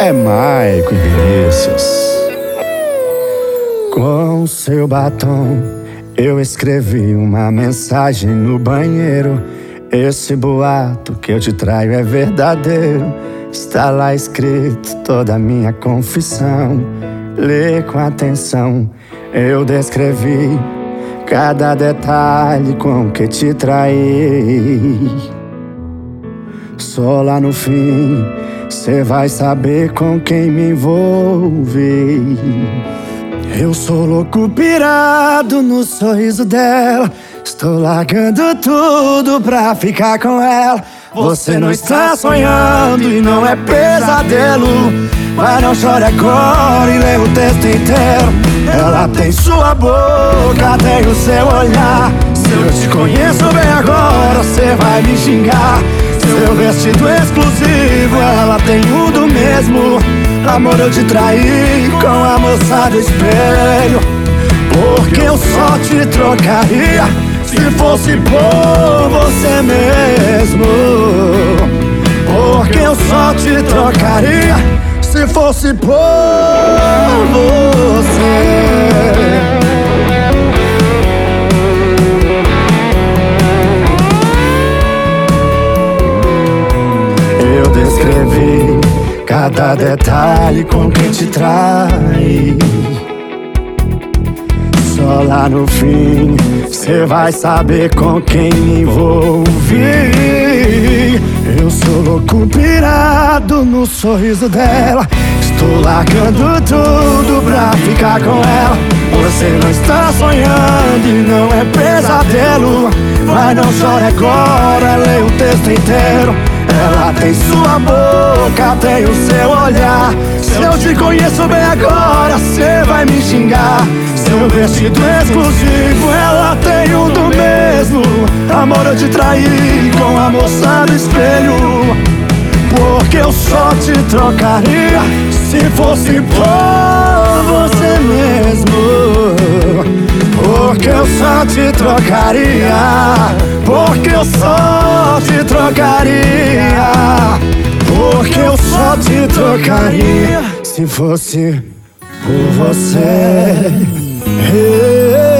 É Maico e Vinícius. Com seu batom eu escrevi uma mensagem no banheiro. Esse boato que eu te traio é verdadeiro. Está lá escrito toda a minha confissão. Lê com atenção, eu descrevi cada detalhe com que te traí. Só lá no fim cê vai saber com quem me envolvi. Eu sou louco pirado no sorriso dela. Estou largando tudo pra ficar com ela. Você não está sonhando e não é pesadelo. Mas não chore agora e lê o texto inteiro. Ela tem sua boca, tem o seu olhar. Se eu te conheço bem agora, cê vai me xingar. Seu vestido exclusivo, ela tem o do mesmo. Amor, eu te traí com a moça do espelho. Porque eu só te trocaria se fosse por você mesmo. Porque eu só te trocaria se fosse por você. Eu descrevi cada detalhe com quem te trai. Só lá no fim cê vai saber com quem me envolvi. Eu sou louco pirado no sorriso dela. Estou largando tudo pra ficar com ela. Você não está sonhando e não é pesadelo. Mas não chore agora, leia o texto inteiro. Ela tem sua boca, tem o seu olhar. Se eu te conheço bem agora, cê vai me xingar. Seu vestido exclusivo, ela tem um do mesmo. Amor, eu te traí com a moça do espelho. Porque eu só te trocaria se fosse por você mesmo. Porque eu só te trocaria. Porque eu só te trocaria. Porque eu só te trocaria se fosse por você.